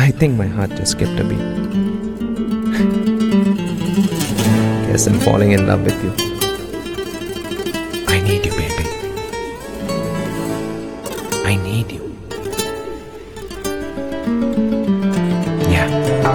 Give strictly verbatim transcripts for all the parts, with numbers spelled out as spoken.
I think my heart just skipped a beat. Guess I'm falling in love with you. I need you, baby. I need you. Yeah.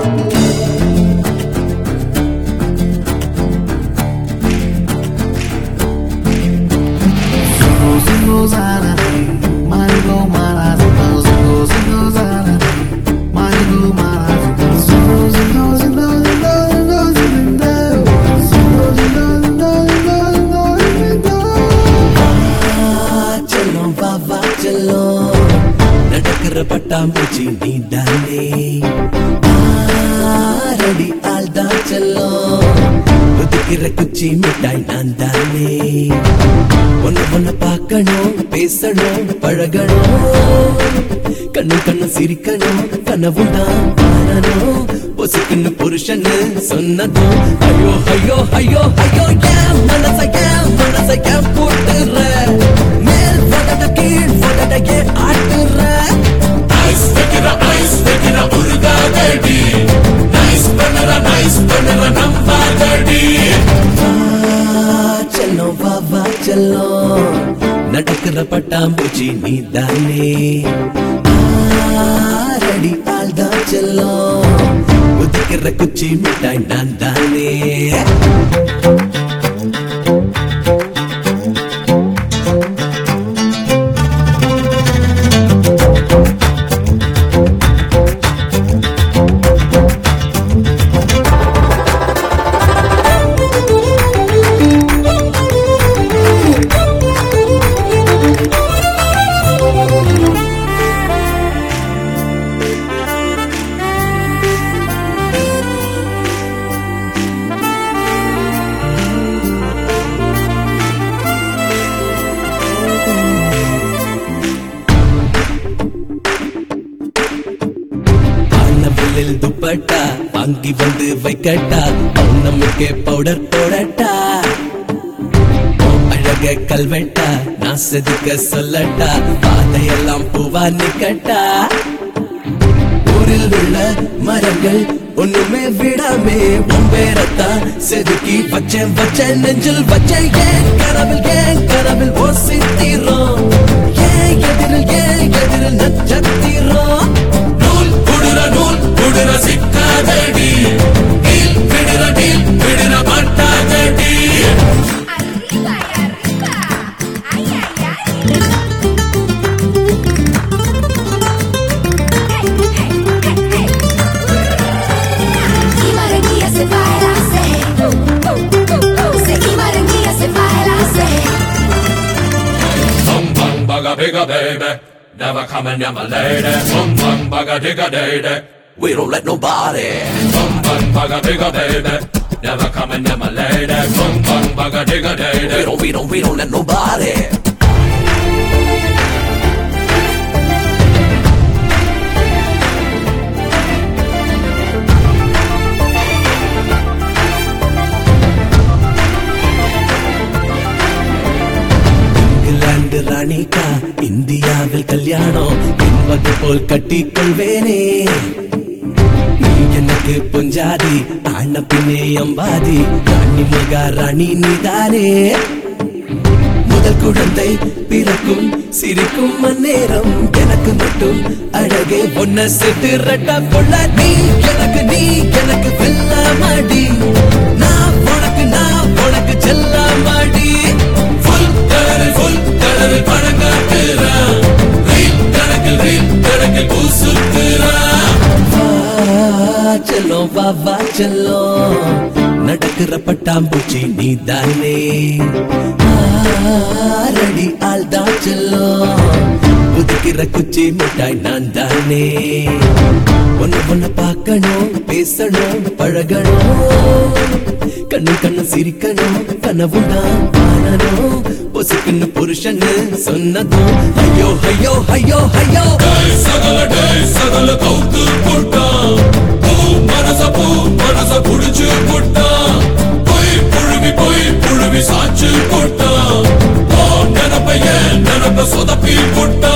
पटामुची नी डाले ready आलदा चलो उदिकिற குச்சி மிட்டாய் நான் தானே ஒன்னு ஒன்னு பார்க்கணும் பேசணும் பழகணும் கண்ணு கண்ணு சிரிக்கணும் கனவும் தான் காணணும் பொசுக்குன்னு புருஷன்னு சொன்னதும் ஐயோ ஐயோ ஐயோ ஐயோ ஏன் மனசை ஏன் மனசை ஏன் போட்டுற மேல் போட்டத கீழ் போட்டத ஏன் ஆட்டுற Nice, வைக்கிற ஐஸ் வைக்கிற உருகாதடி நைஸ் பண்ணற நைஸ் பண்ணற நம்பாதடி चलो வா வா चलो நடக்கிற பட்டாம்பூச்சி நீதானே ரெடி ஆல்தா चलो உதிக்கிற குச்சி மிட்டாய் நான் தானே दुपट्टा वांगी வந்து வைக்கட்டா பௌர்ணமிக்கே பவுடர் போடட்டா அழகே கல்வெட்டா நான் செதுக்க சொல்லட்டா பாதையெல்லாம் பூவா நிக்கட்டா ஊரில் உள்ள மரங்கள் ஒண்ணுமே விடாமே உம்பேரத்தா செதுக்கி வச்சேன் வச்சேன் நெஞ்சில் வச்சேன் ஏன் கனவில் ஏன் கனவில் ஓசித்தீரோம் ஏன் எதிரில் ஏன் எதிரில் நட்சத்திரம் நூல் புடுற சிக்காதடி டீல் விடுற டீல் விடுற மாட்டாதடி Bum bum bugga bigga baby never coming near my lady bum bum bugga digga day we don't let nobody bum bum bugga bigga baby never coming near my lady bum bum bugga digga day we don't we don't we don't let nobody ராணிகா இந்தியாவில் கல்யாணம் என்பது போல் கட்டிக்கொள்வேனே நீ எனக்கு பொஞ்சாதி ஆன பின்னே அம்பாதி ராணி மகா ராணி நீதானே முதல் குழந்தை பிறக்கும் சிரிக்கும் மன்னேரம் எனக்கு மட்டும் அழகே ஒன்ன செட்டு ரட்டா கொள்ள நீ எனக்கு நீ எனக்கு வெல்லாமாடி நான் உனக்கு நான் உனக்கு செல்லாமாடி ஃபுல் கடல் ஃபுல் கடல் பணங்காட்டுறா ரீல் கணக்கில் ரீல் கணக்கில் பூசுத்துறா चलो வா வா चलो நடக்கிற பட்டாம்பூச்சி நீதானே ரெடி ஆல்தா चलो உதிக்கிற குச்சி மிட்டாய் நான் தானே ஒன்னு ஒன்னு பார்க்கணும் பேசணும் பழகணும் கண்ணு கண்ணு சிரிக்கணும் கனவும் தான் காணணும் பொசுக்குன்னு புருஷன்னு சொன்னதும் ஐயோ ஐயோ ஐயோ ஐயோ சகல டே சகல கவுத்து போட்டா பூ மனச பூ மனச புடிச்சு போட்டா போய் புழுவி போய் புழுவி சாச்சு போட்டா நெனப்பைய நெனப்ப சொதப்பி போட்டா